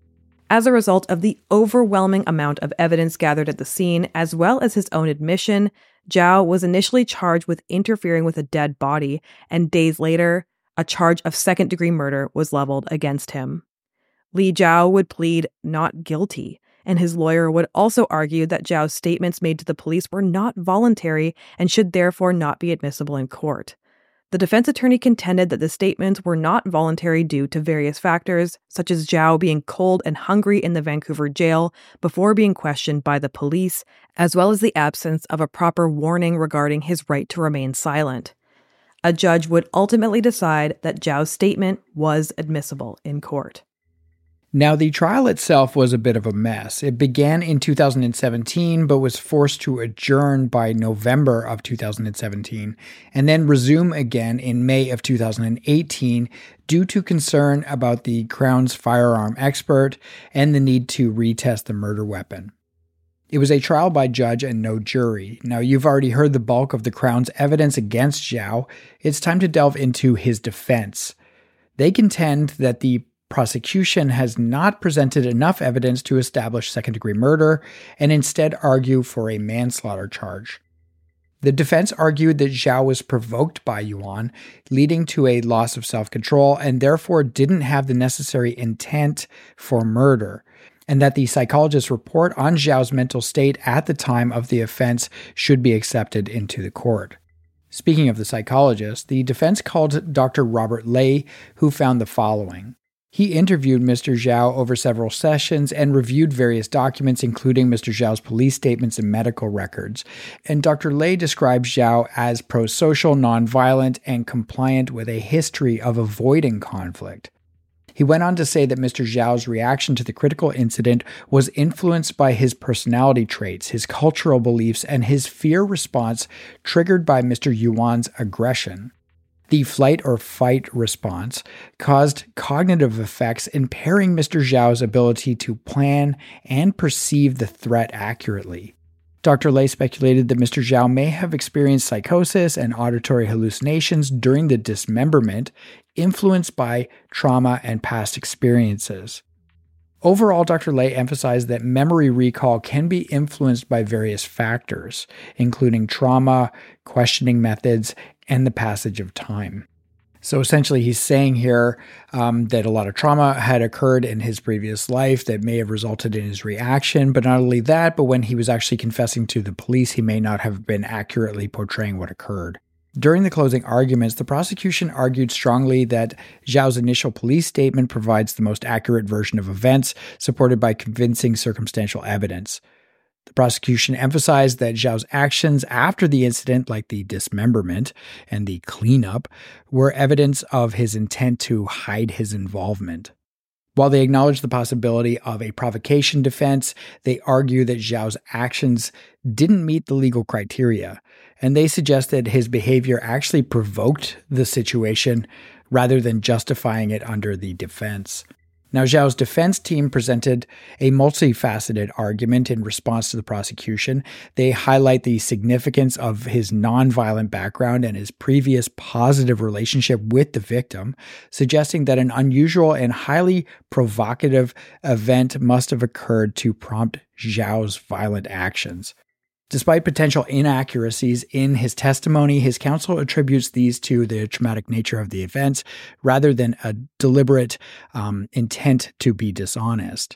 As a result of the overwhelming amount of evidence gathered at the scene, as well as his own admission, Zhao was initially charged with interfering with a dead body, and days later, a charge of second-degree murder was leveled against him. Li Zhao would plead not guilty, and his lawyer would also argue that Zhao's statements made to the police were not voluntary and should therefore not be admissible in court. The defense attorney contended that the statements were not voluntary due to various factors, such as Zhao being cold and hungry in the Vancouver jail before being questioned by the police, as well as the absence of a proper warning regarding his right to remain silent. A judge would ultimately decide that Zhao's statement was admissible in court. Now, the trial itself was a bit of a mess. It began in two thousand seventeen, but was forced to adjourn by November of two thousand seventeen, and then resume again in May of two thousand eighteen due to concern about the Crown's firearm expert and the need to retest the murder weapon. It was a trial by judge and no jury. Now, you've already heard the bulk of the Crown's evidence against Zhao. It's time to delve into his defense. They contend that the prosecution has not presented enough evidence to establish second-degree murder and instead argue for a manslaughter charge. The defense argued that Zhao was provoked by Yuan, leading to a loss of self-control and therefore didn't have the necessary intent for murder, and that the psychologist's report on Zhao's mental state at the time of the offense should be accepted into the court. Speaking of the psychologist, the defense called Doctor Robert Lay, who found the following. He interviewed Mister Zhao over several sessions and reviewed various documents, including Mister Zhao's police statements and medical records. And Doctor Lay describes Zhao as prosocial, nonviolent, and compliant with a history of avoiding conflict. He went on to say that Mister Zhao's reaction to the critical incident was influenced by his personality traits, his cultural beliefs, and his fear response triggered by Mister Yuan's aggression. The flight or fight response caused cognitive effects impairing Mister Zhao's ability to plan and perceive the threat accurately. Doctor Lay speculated that Mister Zhao may have experienced psychosis and auditory hallucinations during the dismemberment, influenced by trauma and past experiences. Overall, Doctor Lay emphasized that memory recall can be influenced by various factors, including trauma, questioning methods, and the passage of time. So essentially, he's saying here um, that a lot of trauma had occurred in his previous life that may have resulted in his reaction, but not only that, but when he was actually confessing to the police, he may not have been accurately portraying what occurred. During the closing arguments, the prosecution argued strongly that Zhao's initial police statement provides the most accurate version of events, supported by convincing circumstantial evidence. The prosecution emphasized that Zhao's actions after the incident, like the dismemberment and the cleanup, were evidence of his intent to hide his involvement. While they acknowledged the possibility of a provocation defense, they argue that Zhao's actions didn't meet the legal criteria, and they suggest that his behavior actually provoked the situation rather than justifying it under the defense. Now, Zhao's defense team presented a multifaceted argument in response to the prosecution. They highlight the significance of his nonviolent background and his previous positive relationship with the victim, suggesting that an unusual and highly provocative event must have occurred to prompt Zhao's violent actions. Despite potential inaccuracies in his testimony, his counsel attributes these to the traumatic nature of the events rather than a deliberate um, intent to be dishonest.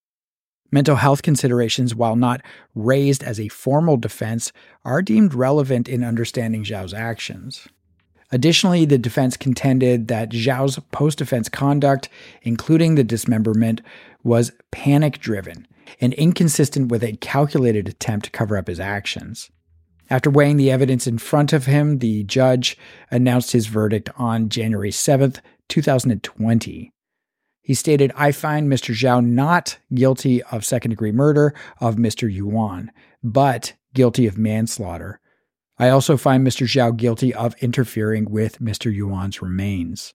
Mental health considerations, while not raised as a formal defense, are deemed relevant in understanding Zhao's actions. Additionally, the defense contended that Zhao's post-offense conduct, including the dismemberment, was panic-driven and inconsistent with a calculated attempt to cover up his actions. After weighing the evidence in front of him, the judge announced his verdict on January seventh, twenty twenty. He stated, "I find Mister Zhao not guilty of second-degree murder of Mister Yuan, but guilty of manslaughter. I also find Mister Zhao guilty of interfering with Mister Yuan's remains."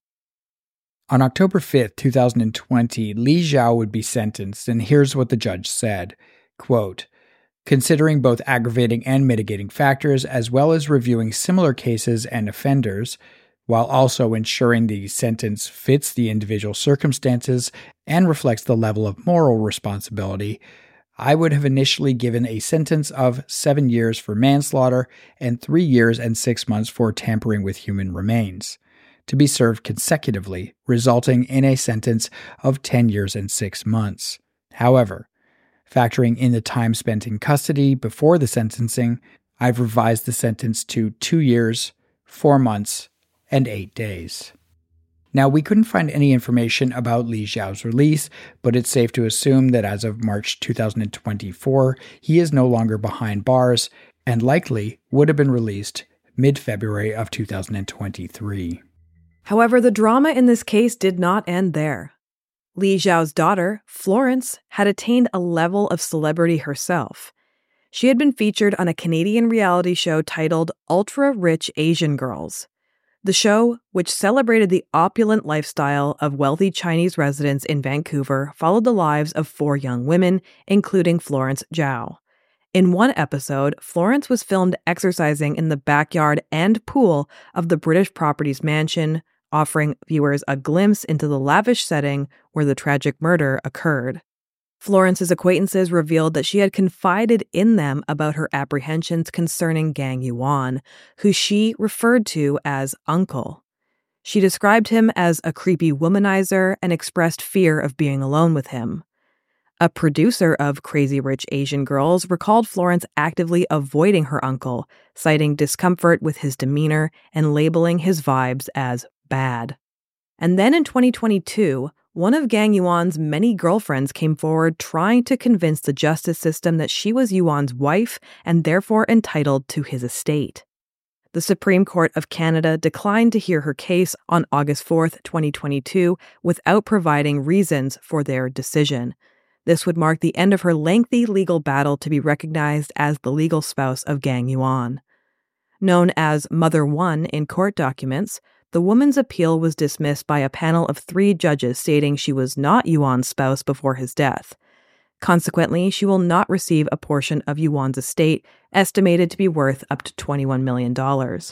On October fifth, twenty twenty, Li Zhao would be sentenced, and here's what the judge said, quote, "Considering both aggravating and mitigating factors, as well as reviewing similar cases and offenders, while also ensuring the sentence fits the individual circumstances and reflects the level of moral responsibility, I would have initially given a sentence of seven years for manslaughter and three years and six months for tampering with human remains, to be served consecutively, resulting in a sentence of ten years and six months. However, factoring in the time spent in custody before the sentencing, I've revised the sentence to two years, four months, and eight days. Now, we couldn't find any information about Li Xiao's release, but it's safe to assume that as of March two thousand twenty-four, he is no longer behind bars and likely would have been released mid-February of two thousand twenty-three. However, the drama in this case did not end there. Li Xiao's daughter, Florence, had attained a level of celebrity herself. She had been featured on a Canadian reality show titled Ultra Rich Asian Girls. The show, which celebrated the opulent lifestyle of wealthy Chinese residents in Vancouver, followed the lives of four young women, including Florence Zhao. In one episode, Florence was filmed exercising in the backyard and pool of the British Properties mansion, offering viewers a glimpse into the lavish setting where the tragic murder occurred. Florence's acquaintances revealed that she had confided in them about her apprehensions concerning Gang Yuan, who she referred to as Uncle. She described him as a creepy womanizer and expressed fear of being alone with him. A producer of Crazy Rich Asian Girls recalled Florence actively avoiding her uncle, citing discomfort with his demeanor and labeling his vibes as bad. And then in twenty twenty-two, one of Gang Yuan's many girlfriends came forward trying to convince the justice system that she was Yuan's wife and therefore entitled to his estate. The Supreme Court of Canada declined to hear her case on August fourth, twenty twenty-two, without providing reasons for their decision. This would mark the end of her lengthy legal battle to be recognized as the legal spouse of Gang Yuan. Known as Mother One in court documents, the woman's appeal was dismissed by a panel of three judges stating she was not Yuan's spouse before his death. Consequently, she will not receive a portion of Yuan's estate, estimated to be worth up to twenty-one million dollars.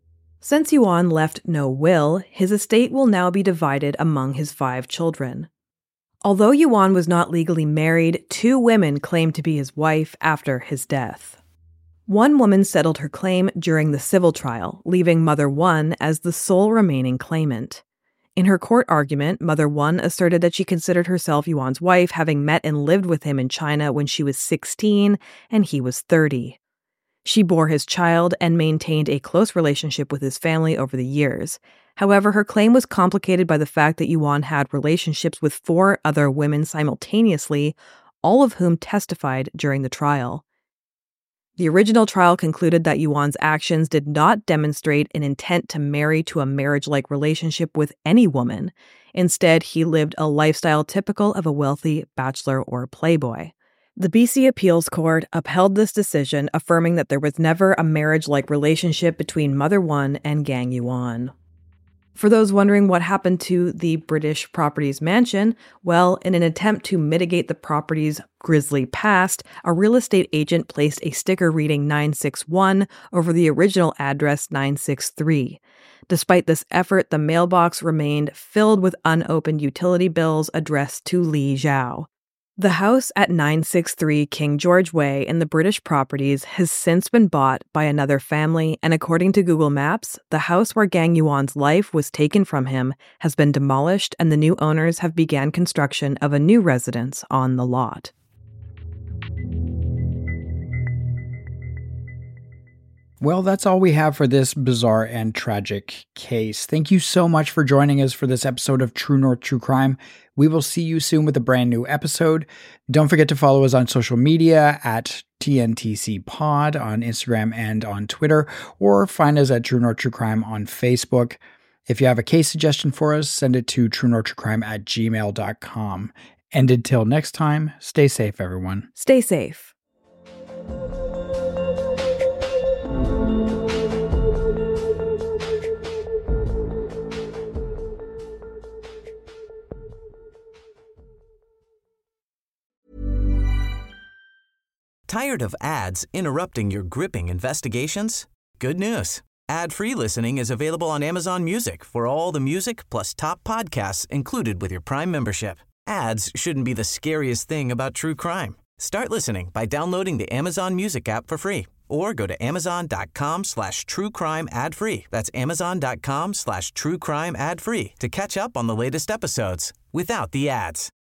Since Yuan left no will, his estate will now be divided among his five children. Although Yuan was not legally married, two women claimed to be his wife after his death. One woman settled her claim during the civil trial, leaving Mother One as the sole remaining claimant. In her court argument, Mother One asserted that she considered herself Yuan's wife, having met and lived with him in China when she was sixteen and he was thirty. She bore his child and maintained a close relationship with his family over the years. However, her claim was complicated by the fact that Yuan had relationships with four other women simultaneously, all of whom testified during the trial. The original trial concluded that Yuan's actions did not demonstrate an intent to marry to a marriage-like relationship with any woman. Instead, he lived a lifestyle typical of a wealthy bachelor or playboy. The B C Appeals Court upheld this decision, affirming that there was never a marriage-like relationship between Mother One and Gang Yuan. For those wondering what happened to the British Properties mansion, well, in an attempt to mitigate the property's grisly past, a real estate agent placed a sticker reading nine six one over the original address nine six three. Despite this effort, the mailbox remained filled with unopened utility bills addressed to Li Xiao. The house at nine sixty-three King George Way in the British Properties has since been bought by another family, and according to Google Maps, the house where Gang Yuan's life was taken from him has been demolished, and the new owners have begun construction of a new residence on the lot. Well, that's all we have for this bizarre and tragic case. Thank you so much for joining us for this episode of True North True Crime. We will see you soon with a brand new episode. Don't forget to follow us on social media at T N T C Pod on Instagram and on Twitter, or find us at True North True Crime on Facebook. If you have a case suggestion for us, send it to true north true crime at gmail dot com. And until next time, stay safe, everyone. Stay safe. Tired of ads interrupting your gripping investigations? Good news. Ad-free listening is available on Amazon Music for all the music plus top podcasts included with your Prime membership. Ads shouldn't be the scariest thing about true crime. Start listening by downloading the Amazon Music app for free or go to amazon.com slash true crime ad free. That's amazon.com slash true crime ad free to catch up on the latest episodes without the ads.